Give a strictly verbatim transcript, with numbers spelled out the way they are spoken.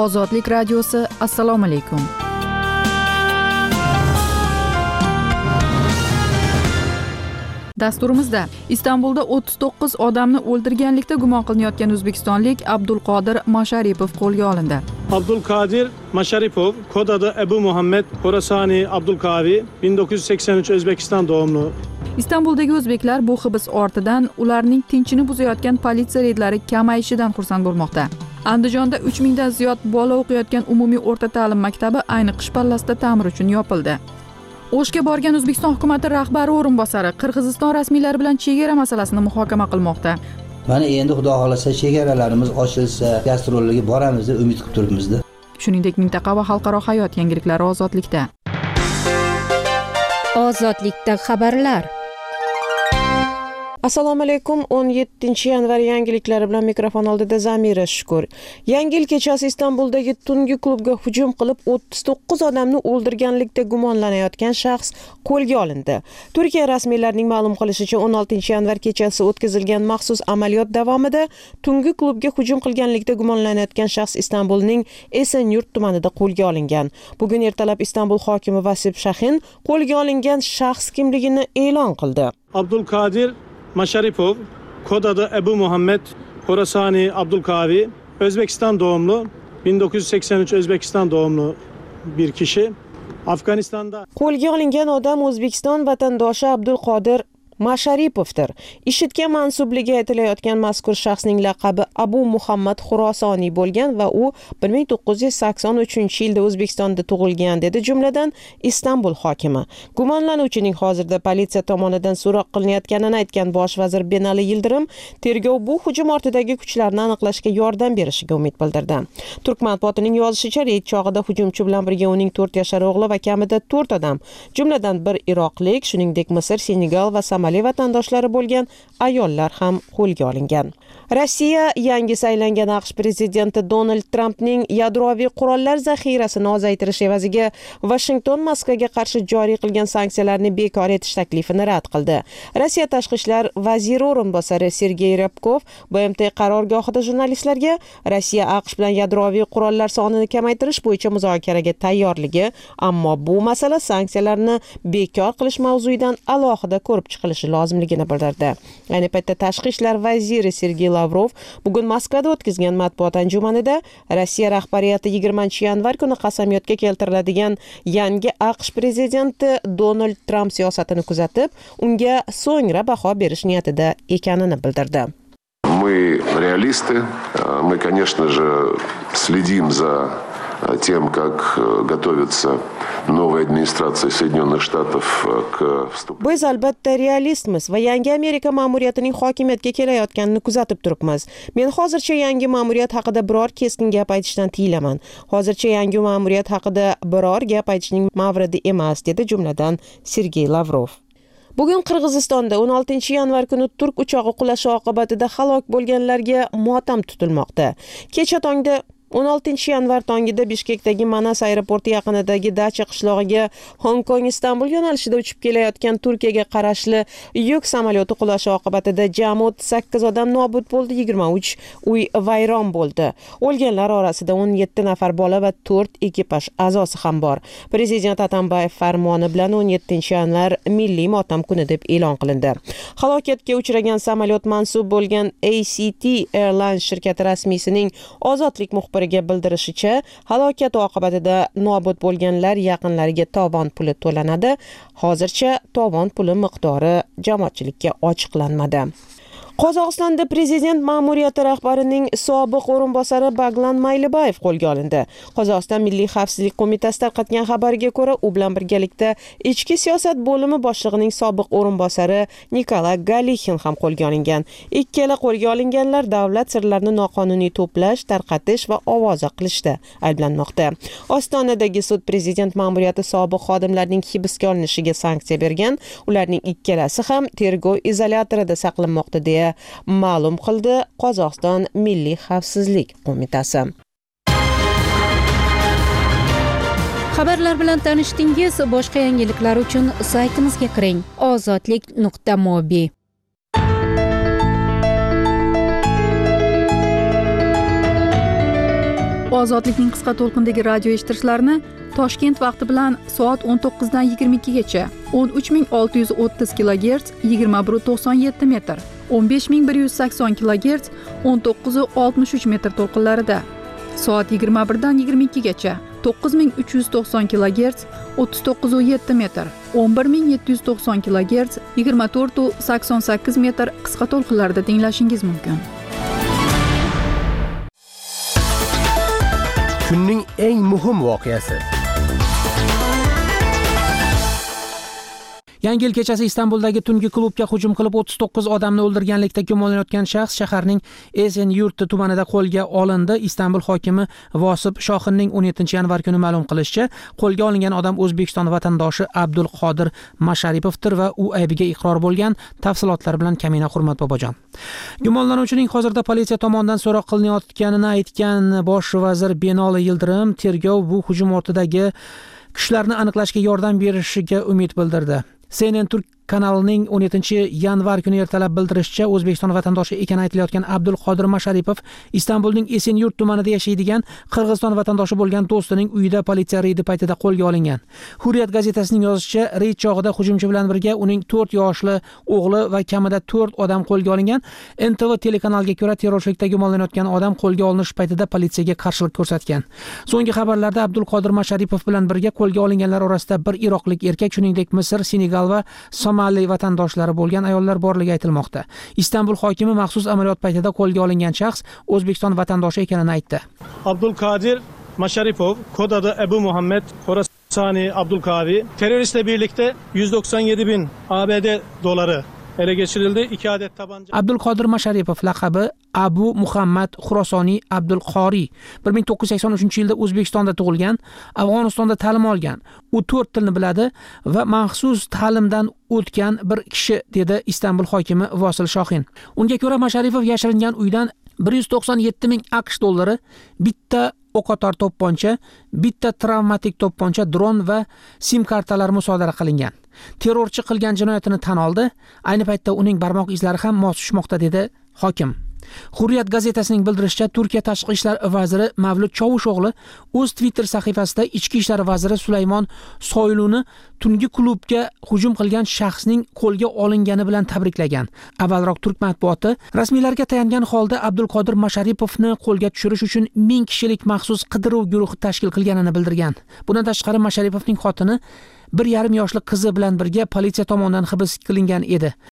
Ozodlik radiosi, assalomu alaykum. Dasturimizda Istanbulda o'ttiz to'qqiz odamni o'ldirganlikda gumon qilinayotgan o'zbekistonlik Abdulqodir Masharipov qo'lga olindi. Abdulqodir Masharipov, kod adı Ebu Muhammed Horasani Abdulkavi, bin dokuz yüz seksen üç O'zbekiston doğumlu. Istanbuldagi o'zbeklar bu hibs ortidan ularning tinchini buzayotgan politsiya reydlari kamayishidan xursand bo'lmoqda. Andijonda uch mingdan ziyod bola o'qiyotgan umumiy o'rta ta'lim maktabi ayni qish pallasida ta'mir uchun yopildi. O'shga borgan O'zbekiston hukumati rahbari o'rinbosari Qirg'iziston rasmiylari bilan chegara masalasini muhokama qilmoqda. Mana endi xudo xolasa chegaralarimiz ochilsa, gastrollarga boramiz deb umid qilib turibmiz. Shuningdek, mintaqa va xalqaro hayot yangiliklari ozodlikda. Ozodlikda xabarlar. Assalomu alaykum. o'n yettinchi yanvar yangiliklari bilan mikrofon oldida Zamira Shukur. Yangi yil kechasi Istanbuldagi tungi klubga hujum qilib o'ttiz to'qqiz odamni o'ldirganlikda gumonlanayotgan shaxs qo'lga olindi. Turkiya rasmiylarining ma'lum qilishicha, o'n oltinchi yanvar kechasi o'tkazilgan maxsus amaliyot davomida tungi klubga hujum qilganlikda gumonlanayotgan shaxs Istanbulning Esenyurt tumanida qo'lga olingan. Bugun ertalab Istanbul hokimi Vasip Shahin qo'lga olingan shaxs kimligini e'lon qildi. Abdulqodir Masharipov, kod adı Ebu Muhammed Horasani Abdulkavi, Özbekistan doğumlu, bin dokuz yüz seksen üç Özbekistan doğumlu bir kişi. Afganistan'da qo'lga olingan odam O'zbekiston vatandoshi Abdulqodir Masharipovdir. IShIDga mansubligi aytilayotgan mazkur shaxsning laqabi Abu Muhammad Xurosoniy bo'lgan va u bir ming to'qqiz yuz sakson uchinchi yilda O'zbekistonda tug'ilgan, dedi jumladan Istanbul hokimi. Gumonlanuvchining hozirda politsiya tomonidan so'roq qilinayotganini aytgan bosh vazir Binali Yildirim, tergov bu hujum ortidagi kuchlarni aniqlashga yordam berishiga umid bildirdi. Turk matbuotining yozishicha, reyd chog'ida hujumchi bilan birga uning to'rt yashar o'g'li va kamida to'rt odam, jumladan bir iroqlik, shuningdek Misr, Senegal va Somali vatandoshlari bo'lgan ayollar ham qo'lga olingan. Rossiya yangi saylangan AQSh prezidenti Donald Trampning yadroviy qurollar zaxirasini ozaytirish evaziga Washington Moskvaga qarshi joriy qilgan sanksiyalarni bekor etish taklifini rad qildi. Rossiya tashqi ishlar vaziri o'rinbosari Sergey Ryabkov B M T qarorgohida jurnalistlarga Rossiya AQSh bilan yadroviy qurollar sonini kamaytirish bo'yicha muzokaraga tayyorligi, ammo bu masala sanksiyalarni bekor qilish mavzuidan alohida ko'rib chiqilishi lozimligini bildirdi. Ayni paytda tashqi ishlar vaziri Sergey Lavrov bugun Moskvada o'tkazgan matbuot anjumanida Rossiya rahbariyati yigirmanchi yanvar kuni qasamyodga keltiriladigan yangi AQSh prezidenti Donald Tramp siyosatini kuzatib, unga so'ngra baho berish niyatida ekanini bildirdi. Мы реалисты, мы, конечно же, следим за тем, как готовится новая администрация Соединенных Штатов к вступлению. Biz albatta realistmiz va yangi Amerika ma'muriyatining hokimiyatga kelayotganini kuzatib turibmiz. Men hozircha yangi ma'muriyat haqida biror keskin gap aytishdan tiyilaman. Hozircha yangi ma'muriyat haqida biror gap aytishning mavridi emas, dedi jumladan Sergey Lavrov. Bugun Qirg'izistonda o'n oltinchi yanvar kuni turk uchog'i qulashi oqibatida halok bo'lganlarga motam tutilmoqda. Kecha tongda o'n oltinchi yanvar tongida Bishkekdagi Manas aeroporti yaqinidagi Dacha qishlog'iga Hong Kong Istanbul yo'nalishida uchib kelayotgan Turkiyaga qarashli yuk samolyoti qulashi oqibatida jami o'ttiz sakkiz odam nobud bo'ldi, yigirma uch uy vayron bo'ldi. O'lganlar orasida o'n yetti nafar bola va to'rt ekipaj a'zosi ham bor. Prezident Atambayev farmoni bilan o'n yettinchi yanvar milliy motam kuni deb e'lon qilindi. Halokatga uchragan samolyot mansub bo'lgan A C T Airlines shirkati rasmiysining ozodlik muxbiri bildirishicha, halokat oqibatida nobud bo'lganlar yaqinlariga tovon puli to'lanadi. Hozircha tovon puli miqdori jamoatchilikka ochiqlanmadi. Qozog'istonda prezident ma'muriyati rahbarining sobiq o'rinbosari Baglan Maylibayev qo'lga olindi. Qozog'iston Milliy xavfsizlik qo'mitasi tarqatgan xabarga ko'ra, u bilan birgalikda ichki siyosat bo'limi boshlig'ining sobiq o'rinbosari Nikolay Galixin ham qo'lga olingan. Ikkala qo'lga olinganlar davlat sirlarini noqonuniy to'plash, tarqatish va ovoza qilishda ayblanmoqda. Ostonadagi sud prezident ma'muriyati sobiq xodimlarining hibsga olinishiga sanksiya bergan. Ularning ikkalasi ham tergov izolyatorida saqlanmoqda deya ma'lum qildi Qozog'iston Milliy xavfsizlik qo'mitasi. Xabarlar bilan tanishdingiz. Boshqa yangiliklar uchun saytimizga kiring: ozodlik nuqta mobi. Ozodlikning qisqa to'lqindagi radio eshittirishlarini Toshkent vaqti bilan soat o'n to'qqizdan yigirma ikkigacha o'n uch ming olti yuz o'ttiz kilogerts yigirma bir nuqta to'qson yetti metr, o'n besh ming bir yuz sakson kilogerts o'n to'qqiz nuqta oltmish uch metr to'lqinlarida, soat yigirma birdan yigirma ikkigacha to'qqiz ming uch yuz to'qson kilogerts o'ttiz to'qqiz nuqta yetti metr, o'n bir ming yetti yuz to'qson kilogerts yigirma to'rt nuqta sakson sakkiz metr qisqa to'lqinlarida tinglashingiz mumkin. Kunning eng muhim voqeasi. Yangi yil kechasi Istanbuldagi tungi klubga hujum qilib o'ttiz to'qqiz odamni o'ldirganlikda gumonlanayotgan shaxs shaharning Esenyurt tumanida qo'lga olindi. Istanbul hokimi Vosib Shoxinning o'n yettinchi yanvar kuni ma'lum qilishicha, qo'lga olingan odam O'zbekiston vatandoshi Abdulqodir Masharipovdir va u aybiga iqror bo'lgan. Tafsilotlar bilan Kamina Hurmat Bobojon. Gumonlanuvchining hozirda politsiya tomonidan so'roq qilinayotganini aytgan bosh vazir Binoli Yildirim tergov bu hujum ortidagi kuchlarni aniqlashga yordam berishiga umid bildirdi. C N N Turk kanalining o'n yettinchi yanvar kuni ertalab bildirishicha, O'zbekiston vatandoshi ekani aytilayotgan Abdulqodir Masharipov Istanbulning Esenyurt tumanida yashaydigan Qirg'iziston vatandoshi bo'lgan do'stining uyida politsiya reydi paytida qo'lga olingan. Hurriyat gazetasining yozishicha, reyd chog'ida hujumchi bilan birga uning to'rt yoshli o'g'li va kamida to'rt odam qo'lga olingan. N T V telekanaliga ko'ra, terrorchilikda gumonlanayotgan odam qo'lga olinish paytida politsiyaga qarshilik ko'rsatgan. So'nggi xabarlarda Abdulqodir Masharipov bilan birga qo'lga olinganlar orasida bir iroqlik erkak, shuningdek Misr, Senegal va Somali vatandoshlari bo'lgan ayollar borligi aytilmoqda. Istanbul hokimi maxsus amaliyot paytida qo'lga olingan shaxs O'zbekiston vatandoshi ekanini aytdi. Abdulkadir Masharipov, kod adı Ebu Muhammed Horasani Abdulkavi, teröristle birlikte yüz doksan yedi bin A B D doları ele geçirildi. iki adet tabanca. Abdulqodir Masharipov laqabi Abu Muhammad Xurosoniy Abdulqori bir ming to'qqiz yuz sakson uchinchi yilda O'zbekistonda tug'ilgan, Afg'onistonda ta'lim olgan. U to'rt tilni biladi va maxsus ta'limdan o'tgan bir kishi, dedi Istanbul hokimi Vosil Shoxin. Unga ko'ra, Masharipov yashiringan uydan bir yuz to'qson yetti ming AQSh dollari, bitta o'qotar to'pponcha, bitta travmatik to'pponcha, dron va sim kartalar musodara qilingan. Terrorchi qilgan jinoyatini tan oldi. Ayni paytda uning barmoq izlari ham mos tushmoqda, dedi hokim. Hurriyat gazetasining bildirishicha, Turkiya tashqi ishlar vaziri Mavlud Chovusho'g'li o'z Twitter sahifasida ichki ishlar vaziri Sulaymon Soyluni tungi klubga hujum qilgan shaxsning qo'lga olingani bilan tabriklagan. Avvalroq turk matbuoti rasmiylarga tayangan holda Abdulqodir Masharipovni qo'lga tushirish uchun ming kishilik maxsus qidiruv guruhi tashkil qilganini bildirgan. Bundan tashqari Masharipovning xotini bir yarim yoshli qizi bilan birga politsiya tomonidan hibs qilingan edi.